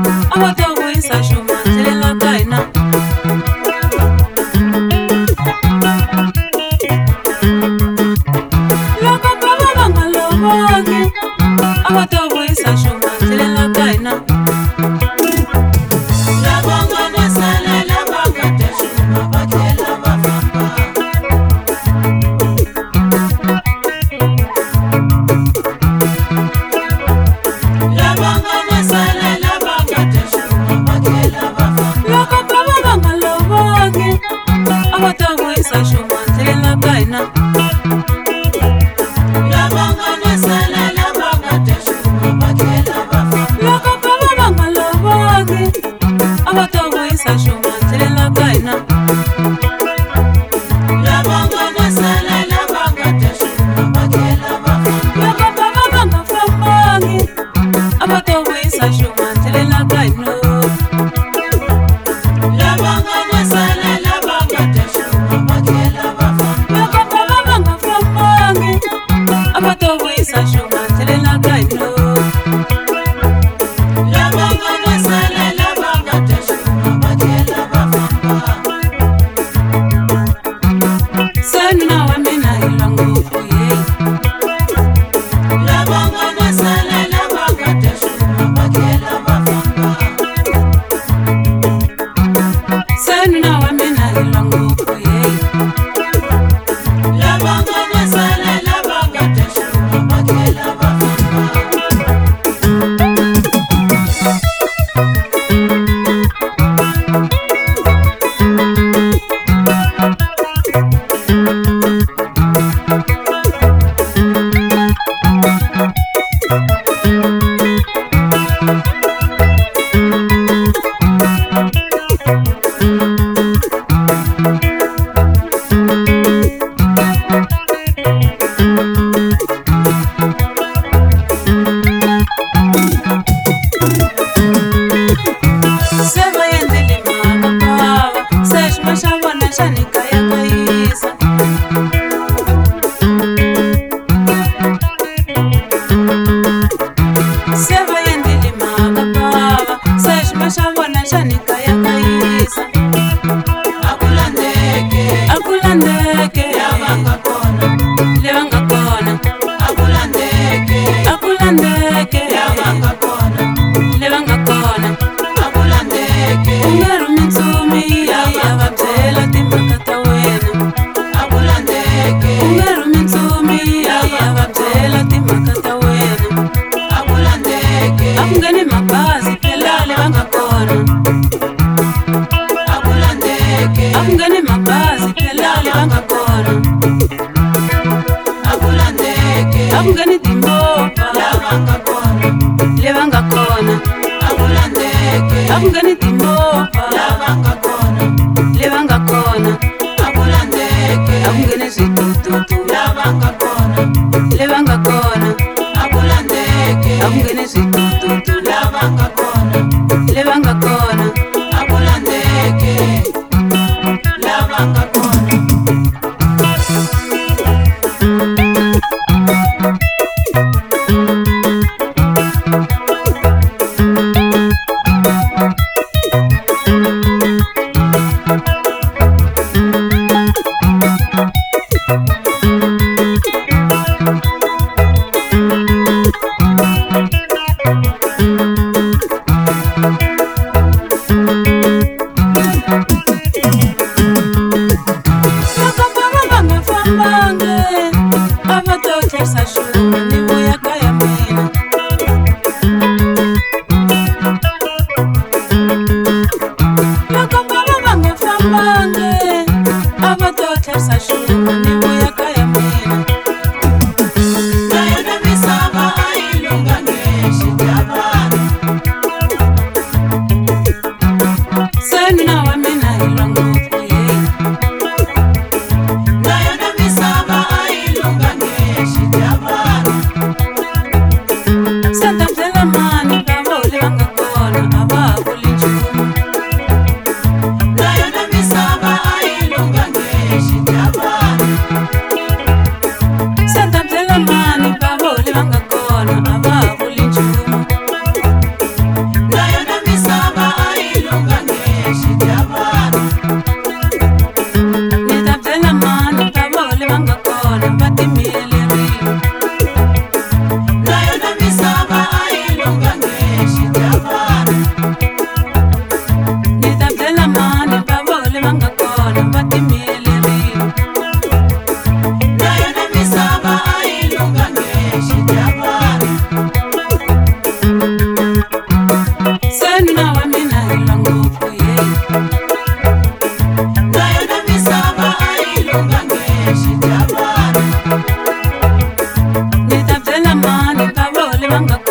abatawisa shuma telela kaina loko baba bangalovaki abatawisa shuma telela kaina labanga nasala labanga teshuma batela bafamba labanga nasala labanga teshuma batela bafamba loko baba bangalovaki abatawisa shuma telela kaina labanga nasala labanga teshuma batela bafamba loko baba bangalovaki abatawisa shuma telela kaina labanga nasala labanga teshuma batela bafamba loko baba bangafambaki abatawisa shuma telela kaina labanga nasala labanga teshuma batela bafamba loko baba bangafambaki abatawisa shuma telela kaina labanga nasala labanga teshuma batela bafamba sanna wa mina ilangufu ye labanga nasala labanga teshuma batela bafamba sanna wa mina ilangufu ye labanga nasala labanga teshuma batela bafamba Seva yendele mama baba sesh mashavona shanika yakayisa Seva yendele mama baba sesh mashavona shanika yakayisa akulandeke akulandeke levanga kona akulandeke akulandeke levanga kona ungaru mitsumi yavabyela timhaka ta wena ungaru mitsumi yavabyela timhaka ta wena akungeni mabazi phela levanga kona akungeni mabazi phela levanga kona akungeni timovha levanga kona akungeni timovha levanga kona akungeni switututu levanga kona akungeni switututu levanga kona lavanga kona wa mina hi lwa ngopfu ye na yona misava a yi lungange xidyamana ni ta byela mani ka vole va nga